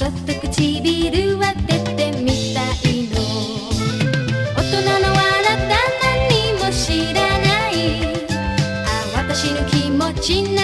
そっと唇は出てみたいの。大人のあなた何も知らない。あ、私の気持ち